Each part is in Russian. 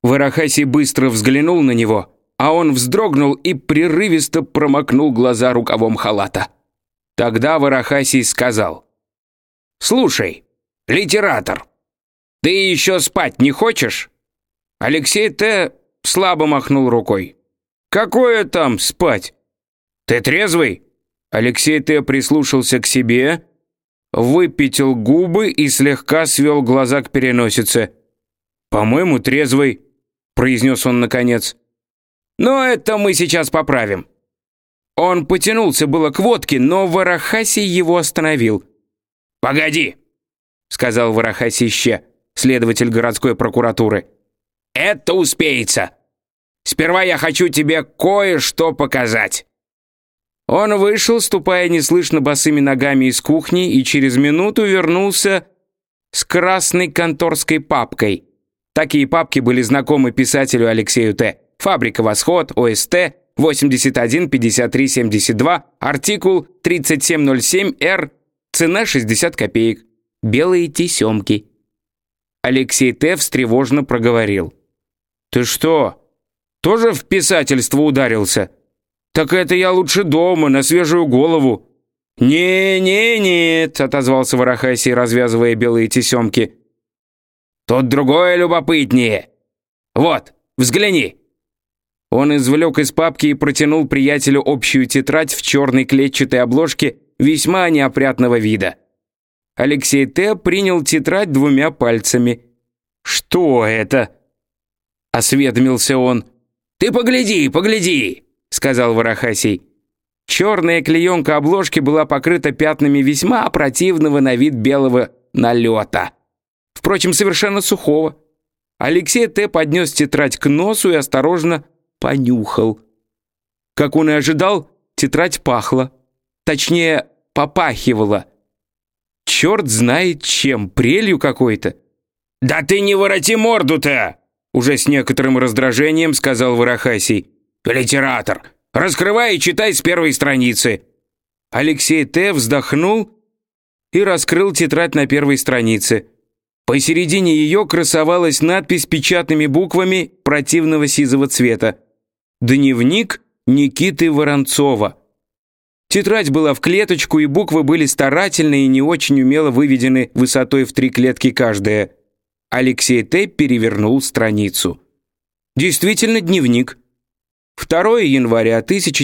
Варахасий быстро взглянул на него, а он вздрогнул и прерывисто промокнул глаза рукавом халата. Тогда Варахасий сказал: «Слушай, литератор, ты еще спать не хочешь?» Алексей Т. слабо махнул рукой. «Какое там спать? Ты трезвый?» Алексей Т. прислушался к себе, выпятил губы и слегка свел глаза к переносице. «По-моему, трезвый», — произнес он наконец. «Но это мы сейчас поправим». Он потянулся было к водке, но Варахасий его остановил. «Погоди», — сказал Варахасий Ще, следователь городской прокуратуры. «Это успеется. Сперва я хочу тебе кое-что показать». Он вышел, ступая неслышно босыми ногами из кухни, и через минуту вернулся с красной конторской папкой. Такие папки были знакомы писателю Алексею Т. «Фабрика Восход», ОСТ, 81-53-72, артикул 3707-Р, цена 60 копеек. Белые тесемки. Алексей Т. встревоженно проговорил: «Ты что, тоже в писательство ударился? Так это я лучше дома, на свежую голову». «Не-не-нет», — отозвался Варахасий, развязывая белые тесемки. «Тут другое любопытнее. Вот, взгляни». Он извлек из папки и протянул приятелю общую тетрадь в черной клетчатой обложке весьма неопрятного вида. Алексей Т. принял тетрадь двумя пальцами. «Что это?» — осведомился он. «Ты погляди, погляди», — сказал Варахасий. Черная клеенка обложки была покрыта пятнами весьма противного на вид белого налета. Впрочем, совершенно сухого. Алексей Т. поднес тетрадь к носу и осторожно понюхал. Как он и ожидал, тетрадь пахла. Точнее, попахивала. Черт знает чем, прелью какой-то. «Да ты не вороти морду-то!» Уже с некоторым раздражением сказал Варахасий. «Литератор, раскрывай и читай с первой страницы». Алексей Т. вздохнул и раскрыл тетрадь на первой странице. Посередине ее красовалась надпись печатными буквами противного сизого цвета: «Дневник Никиты Воронцова». Тетрадь была в клеточку, и буквы были старательно и не очень умело выведены высотой в 3 клетки каждая. Алексей Т. перевернул страницу. Действительно, дневник. 2 января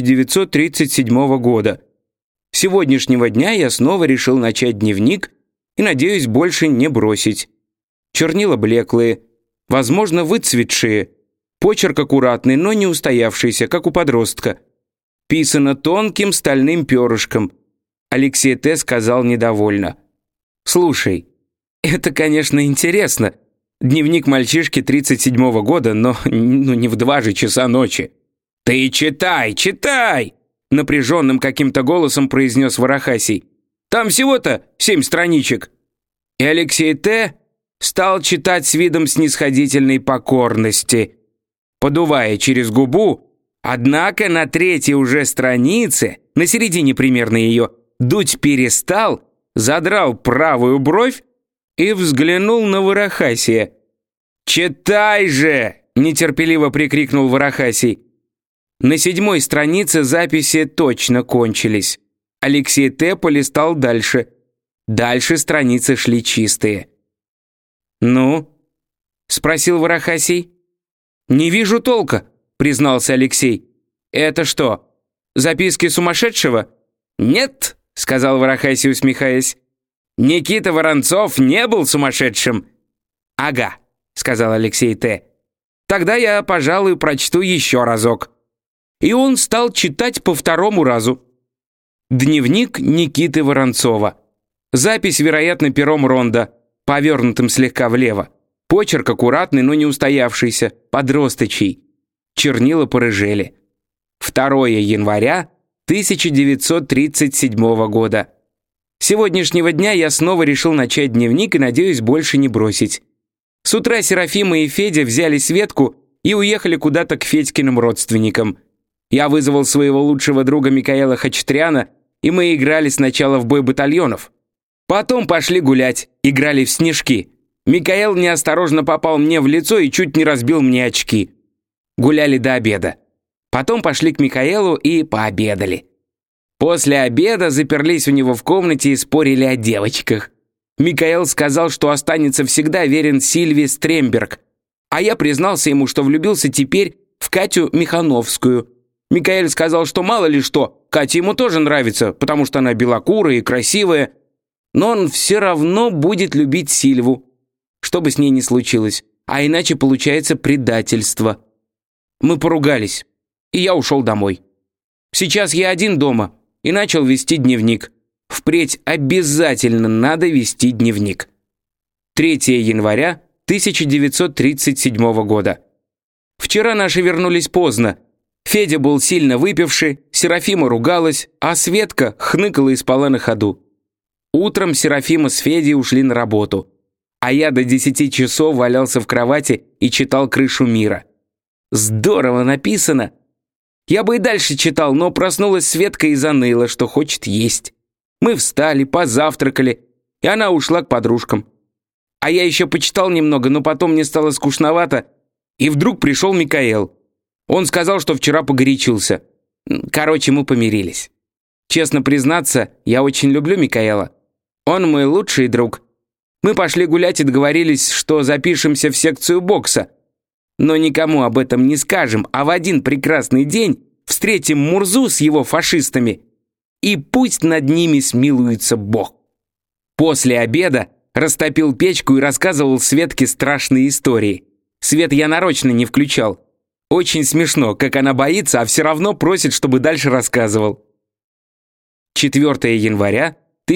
1937 года. С сегодняшнего дня я снова решил начать дневник и надеюсь больше не бросить. Чернила блеклые, возможно, выцветшие, почерк аккуратный, но не устоявшийся, как у подростка. Писано тонким стальным перышком. Алексей Т. сказал недовольно: «Слушай, это, конечно, интересно. Дневник мальчишки 37-го года, но не в 2 же часа ночи». «Ты читай, читай!» Напряженным каким-то голосом произнес Варахасий. «Там всего-то 7 страничек». И Алексей Т. стал читать с видом снисходительной покорности, подувая через губу, однако на 3-й уже странице, на середине примерно ее, дуть перестал, задрал правую бровь и взглянул на Варахасия. «Читай же!» — нетерпеливо прикрикнул Варахасий. На 7-й странице записи точно кончились. Алексей Т. полистал дальше. Дальше страницы шли чистые. «Ну?» — спросил Варахасий. «Не вижу толка», — признался Алексей. «Это что, записки сумасшедшего?» «Нет», — сказал Варахасий, усмехаясь. «Никита Воронцов не был сумасшедшим». «Ага», — сказал Алексей Т. «Тогда я, пожалуй, прочту еще разок». И он стал читать по 2-му разу. Дневник Никиты Воронцова. Запись, вероятно, пером Ронда, повернутым слегка влево. Почерк аккуратный, но не устоявшийся, подросточий. Чернила порыжели. 2 января 1937 года. С сегодняшнего дня я снова решил начать дневник и надеюсь больше не бросить. С утра Серафима и Федя взяли Светку и уехали куда-то к Федькиным родственникам. Я вызвал своего лучшего друга Микаэла Хачатряна, и мы играли сначала в бой батальонов. Потом пошли гулять, играли в снежки. Микаэл неосторожно попал мне в лицо и чуть не разбил мне очки. Гуляли до обеда. Потом пошли к Микаэлу и пообедали. После обеда заперлись у него в комнате и спорили о девочках. Микаэл сказал, что останется всегда верен Сильве Стремберг, а я признался ему, что влюбился теперь в Катю Михановскую. Микаэль сказал, что мало ли что, Катя ему тоже нравится, потому что она белокурая и красивая, но он все равно будет любить Сильву, что бы с ней ни случилось, а иначе получается предательство. Мы поругались, и я ушел домой. Сейчас я один дома и начал вести дневник. Впредь обязательно надо вести дневник. 3 января 1937 года. Вчера наши вернулись поздно. Федя был сильно выпивший, Серафима ругалась, а Светка хныкала и спала на ходу. Утром Серафима с Федей ушли на работу, а я до 10 часов валялся в кровати и читал «Крышу мира». Здорово написано. Я бы и дальше читал, но проснулась Светка и заныла, что хочет есть. Мы встали, позавтракали, и она ушла к подружкам. А я еще почитал немного, но потом мне стало скучновато, и вдруг пришел Микаэл. Он сказал, что вчера погорячился. Короче, мы помирились. Честно признаться, я очень люблю Микаэла. Он мой лучший друг. Мы пошли гулять и договорились, что запишемся в секцию бокса. Но никому об этом не скажем, а в один прекрасный день встретим Мурзу с его фашистами, и пусть над ними смилуется Бог. После обеда растопил печку и рассказывал Светке страшные истории. Свет я нарочно не включал. Очень смешно, как она боится, а все равно просит, чтобы дальше рассказывал. 4 января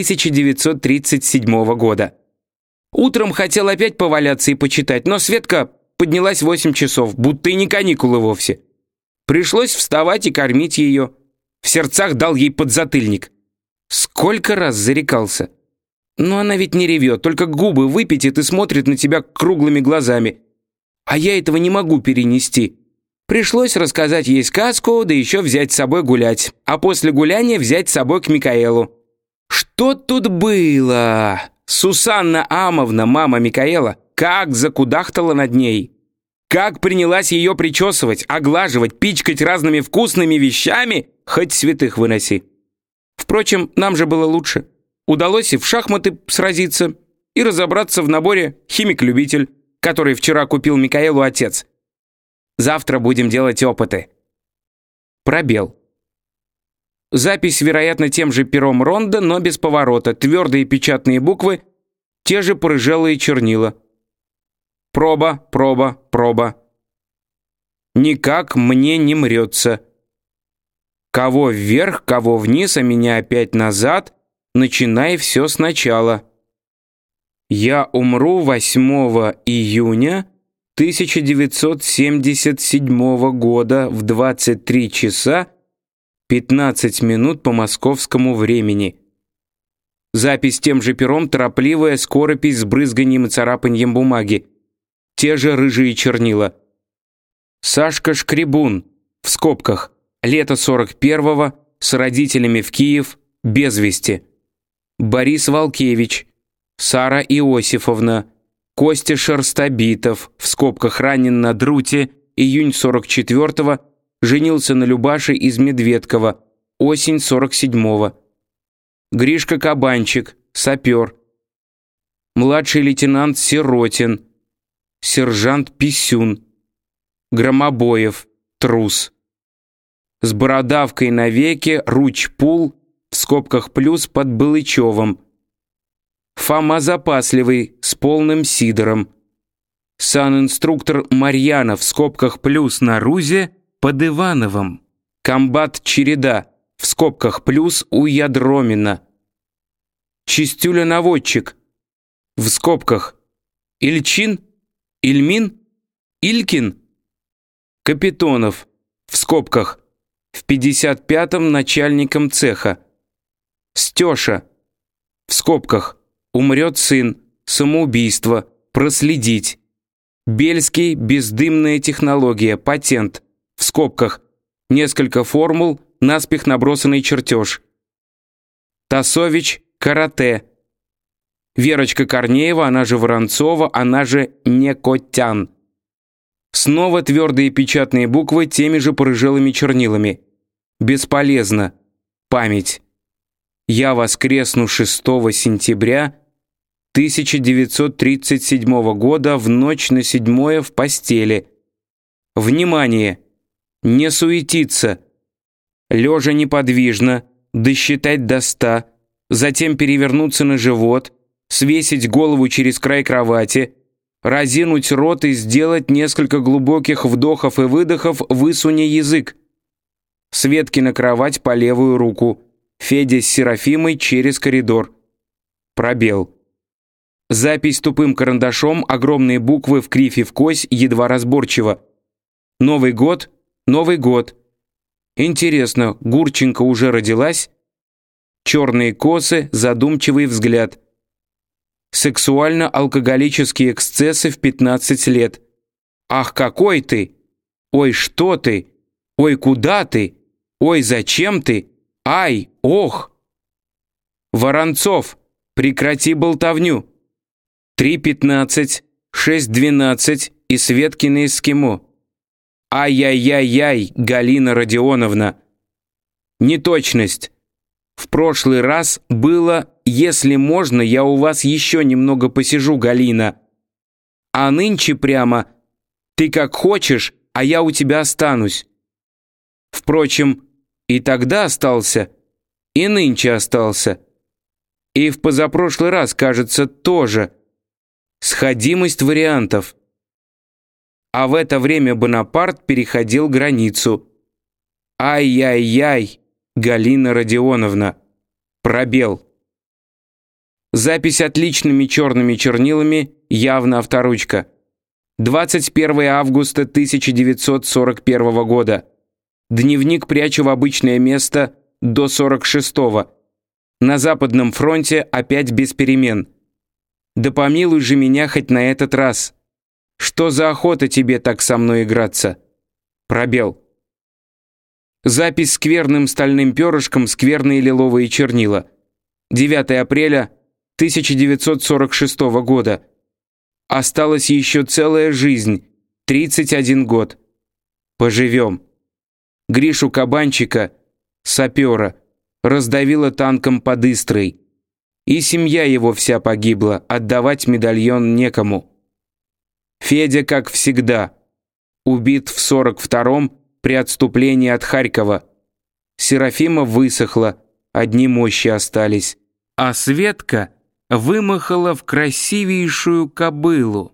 1937 года. Утром хотел опять поваляться и почитать, но Светка поднялась в 8 часов, будто и не каникулы вовсе. Пришлось вставать и кормить ее. В сердцах дал ей подзатыльник. Сколько раз зарекался. Но она ведь не ревет, только губы выпятит и смотрит на тебя круглыми глазами. А я этого не могу перенести. Пришлось рассказать ей сказку, да еще взять с собой гулять. А после гуляния взять с собой к Микаэлу. Что тут было? Сусанна Амовна, мама Микаэла, как закудахтала над ней. Как принялась ее причесывать, оглаживать, пичкать разными вкусными вещами, хоть святых выноси. Впрочем, нам же было лучше. Удалось и в шахматы сразиться, и разобраться в наборе «Химик-любитель», который вчера купил Микаэлу отец. Завтра будем делать опыты. Пробел. Запись, вероятно, тем же пером Ронда, но без поворота. Твердые печатные буквы, те же порыжелые чернила. Проба, проба, проба. Никак мне не мрется. Кого вверх, кого вниз, а меня опять назад. Начинай все сначала. Я умру 8 июня 1977 года в 23 часа 15 минут по московскому времени. Запись тем же пером, торопливая скоропись с брызганием и царапаньем бумаги. Те же рыжие чернила. Сашка Шкребун, в скобках, лето 41-го, с родителями в Киев, без вести. Борис Волкевич, Сара Иосифовна, Костя Шерстобитов, в скобках, ранен на Друте, июнь 44-го, женился на Любаше из Медведкова, осень 47-го. Гришка Кабанчик, сапер. Младший лейтенант Сиротин, сержант Писюн. Громобоев, трус. С бородавкой на веке, Ручпул, в скобках плюс, под Балычевым. Фома Запасливый, с полным сидором. Санинструктор Марьянов, в скобках плюс, на Рузе, под Ивановым. Комбат Череда, в скобках плюс, у Ядромина. Чистюля-наводчик, в скобках, Ильчин, Ильмин, Илькин. Капитонов, в скобках, в 55-м начальником цеха. Стеша, в скобках, умрет сын, самоубийство, проследить. Бельский, бездымная технология, патент, в скобках, несколько формул, наспех набросанный чертеж. Тасович, карате. Верочка Корнеева, она же Воронцова, она же Некотян. Снова твердые печатные буквы теми же порыжелыми чернилами. Бесполезно. Память. Я воскресну 6 сентября 1937 года в ночь на 7 в постели. Внимание! Не суетиться. Лежа неподвижно, досчитать до 100, затем перевернуться на живот, свесить голову через край кровати, разинуть рот и сделать несколько глубоких вдохов и выдохов, высуня язык. Светкина кровать по левую руку. Федя с Серафимой через коридор. Пробел. Запись тупым карандашом, огромные буквы в кривь и в кось, едва разборчиво. Новый год, Новый год. Интересно, Гурченко уже родилась? Черные косы, задумчивый взгляд. Сексуально-алкоголические эксцессы в 15 лет. Ах, какой ты! Ой, что ты! Ой, куда ты! Ой, зачем ты! Ай, ох! Воронцов, прекрати болтовню. 3:15, 6:12 и Светкино эскимо. Ай-яй-яй-яй, Галина Родионовна. Неточность. В прошлый раз было, если можно, я у вас еще немного посижу, Галина. А нынче прямо, ты как хочешь, а я у тебя останусь. Впрочем, и тогда остался, и нынче остался. И в позапрошлый раз, кажется, тоже. Сходимость вариантов. А в это время Бонапарт переходил границу. Ай-яй-яй, Галина Родионовна. Пробел. Запись отличными черными чернилами, явно авторучка. 21 августа 1941 года. Дневник прячу в обычное место до 46-го. На Западном фронте опять без перемен. Да помилуй же меня хоть на этот раз. Что за охота тебе так со мной играться? Пробел. Запись скверным стальным перышком, скверные лиловые чернила. 9 апреля 1946 года. Осталась еще целая жизнь, 31 год. Поживем. Гришу Кабанчика, сапера, раздавило танком под Истрой. И семья его вся погибла, отдавать медальон некому. Федя, как всегда, убит в 42-м при отступлении от Харькова. Серафима высохла, одни мощи остались. А Светка вымахала в красивейшую кобылу.